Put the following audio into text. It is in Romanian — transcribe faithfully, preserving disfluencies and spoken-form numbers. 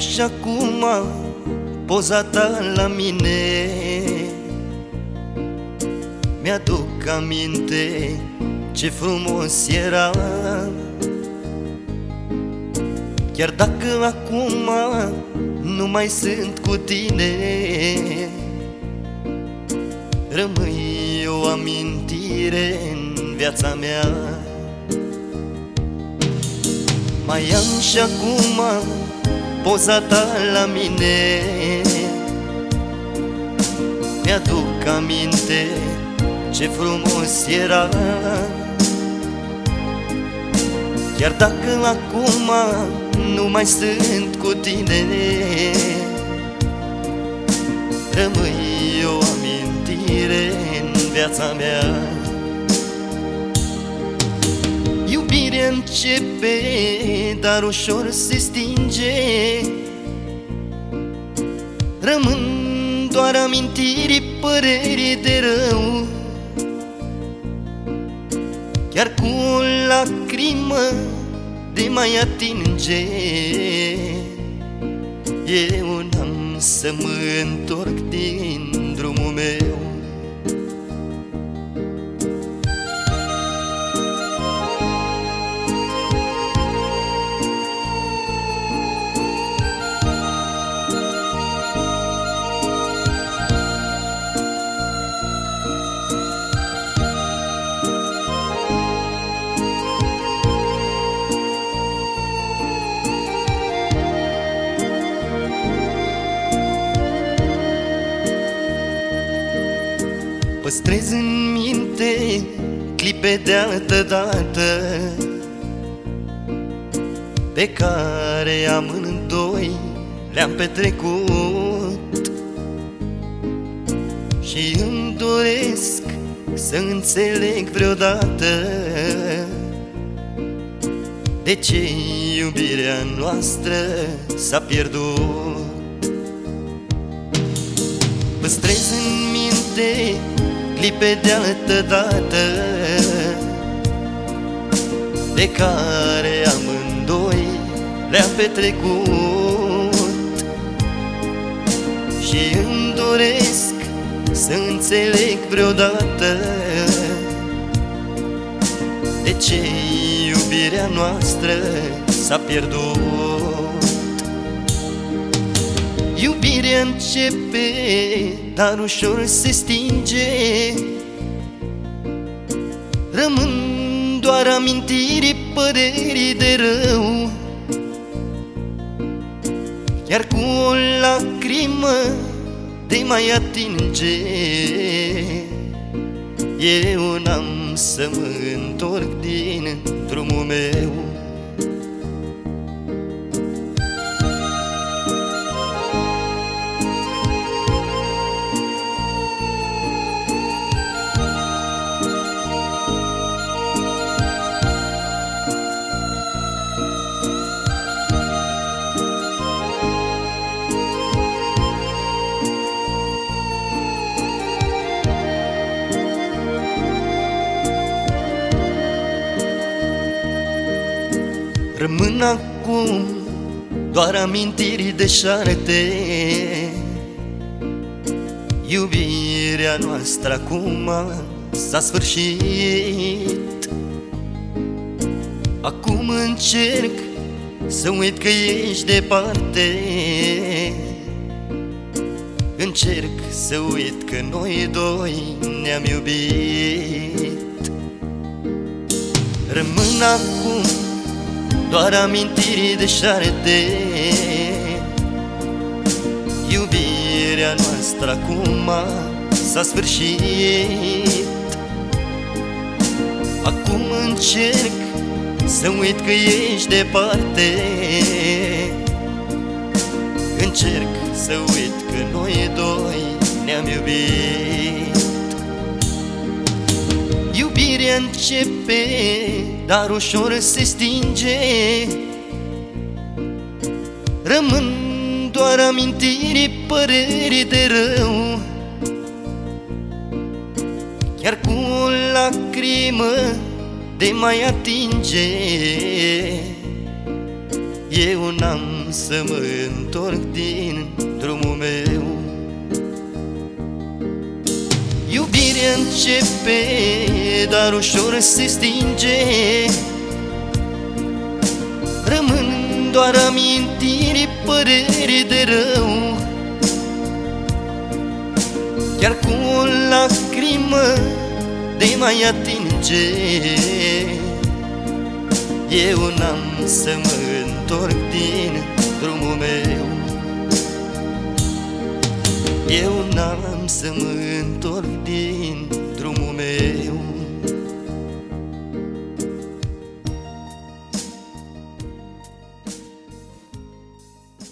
și acum poza ta la mine. Mi-aduc aminte ce frumos era. Chiar dacă acum nu mai sunt cu tine, rămâi o amintire în viața mea. Mai am și acum poza ta la mine. Mi-aduc aminte ce frumos era. Chiar dacă acum nu mai sunt cu tine, rămâi o amintire în viața mea. Iubirea începe, dar ușor se stinge. Rămân doar amintiri, păreri de rău. Chiar cu o lacrimă de mai atinge, eu n-am să mă întorc din drumul meu. Păstrez în minte clipe de altă dată pe care amândoi le-am petrecut, și îmi doresc să înțeleg vreodată de ce iubirea noastră s-a pierdut. Păstrez în minte clipe de altă dată pe care amândoi le-am petrecut, și îmi doresc să înțeleg vreodată de ce iubirea noastră s-a pierdut. Iubirea începe, dar ușor se stinge. Rămân doar amintiri, păreri de rău. Chiar cu o lacrimă de mai atinge, eu n-am să mă întorc din drumul meu. Rămân acum doar amintiri deșarte. Iubirea noastră acum s-a sfârșit. Acum încerc să uit că ești departe. Încerc să uit că noi doi ne-am iubit. Rămân acum doar amintiri deșarte. Iubirea noastră acum s-a sfârșit. Acum încerc să uit că ești departe. Încerc să uit că noi doi ne-am iubit. Iubirea începe, dar ușor se stinge. Rămân doar amintiri, păreri de rău. Chiar cu o lacrimă de mai atinge, eu n-am să mă întorc din drumul meu. Iubirea începe, dar ușor se stinge, rămân doar amintiri, păreri de rău. Chiar cu o lacrimă de mai atinge, eu n-am să mă întorc din drumul meu. Eu n-am să mă întorc din drumul meu.